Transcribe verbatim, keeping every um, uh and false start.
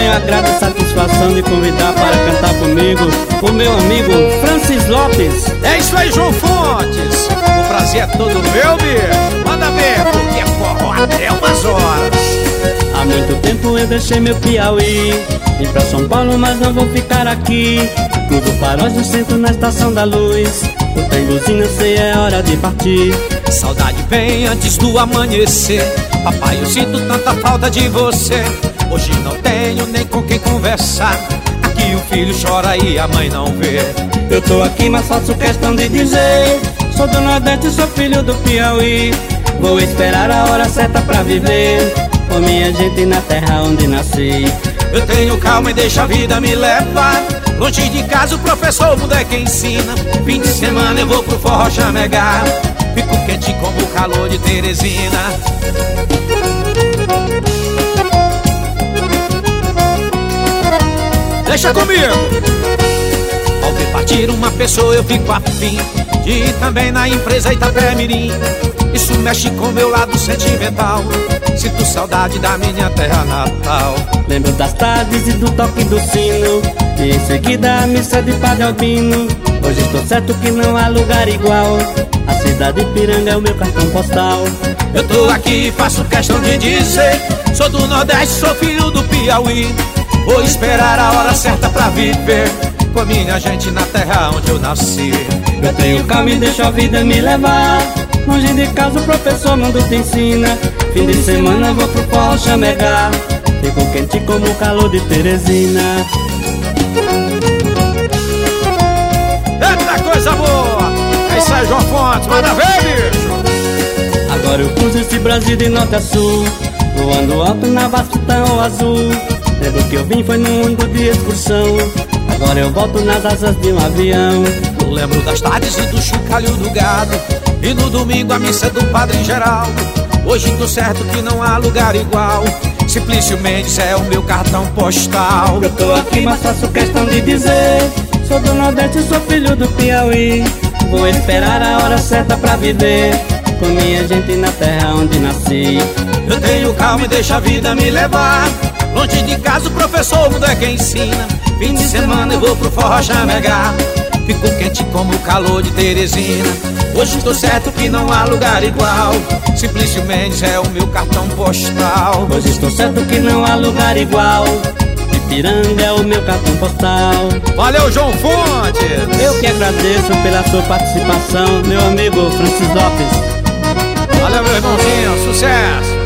tenho a grata satisfação de convidar para cantar comigo o meu amigo Francis Lopes. É isso aí, João Fontes. O prazer é todo meu, bicho. Manda ver, porque é forró até umas horas. Há muito tempo eu deixei meu Piauí, vim pra São Paulo, mas não vou ficar aqui. Cruzo faróis no centro, na estação da luz. O trem buzina, sei, é hora de partir. Saudade vem antes do amanhecer. Papai, eu sinto tanta falta de você. Hoje não tenho nem com quem conversar. Aqui o filho chora e a mãe não vê. Eu tô aqui, mas faço questão de dizer: sou do Nordeste, sou filho do Piauí. Vou esperar a hora certa pra viver com minha gente na terra onde nasci. Eu tenho calma e deixo a vida me levar. Longe de casa o professor muda é quem ensina. Fim de semana eu vou pro forró chamegar. Fico quente como o calor de Teresina. Deixa comigo. Ao ver partir uma pessoa eu fico afim de ir também na empresa Itapé-Mirim. Isso mexe com meu lado sentimental. Sinto saudade da minha terra natal. Lembro das tardes e do toque do sino, e em seguida a missa de Padre Albino. Hoje estou certo que não há lugar igual. A cidade de Ipiranga é o meu cartão postal. Eu tô aqui e faço questão de dizer: sou do Nordeste, sou filho do Piauí. Vou esperar a hora certa pra viver com a minha gente na terra onde eu nasci. Eu tenho calma e deixo a vida me levar. Longe de casa o professor mundo te ensina. Fim de semana eu vou pro forró chamegar. Fico quente como o calor de Teresina. Eita coisa boa! É isso aí, João Fontes, manda ver, bicho! Agora eu cruzo esse Brasil de norte a sul, voando alto na vastidão azul. Lembro que eu vim foi num mundo de excursão. Agora eu volto nas asas de um avião. Eu lembro das tardes e do chocalho do gado, e no domingo a missa do Padre Geraldo. Hoje tô certo que não há lugar igual. Simplício Mendes é o meu cartão postal. Eu tô aqui, mas faço questão de dizer: sou do Nordeste, sou filho do Piauí. Vou esperar a hora certa pra viver com minha gente na terra onde nasci. Eu tenho calma e deixo a vida me levar. Longe de casa o professor muda é quem ensina. Fim de semana eu vou pro forró chamegar. Fico quente como o calor de Teresina. Hoje tô certo que não há lugar igual. Simplício Mendes é o meu cartão postal. Hoje estou certo que não há lugar igual. Ipiranga é o meu cartão postal. Valeu, João Fontes! Eu que agradeço pela sua participação, meu amigo Francis Lopes. Valeu, meu irmãozinho, sucesso!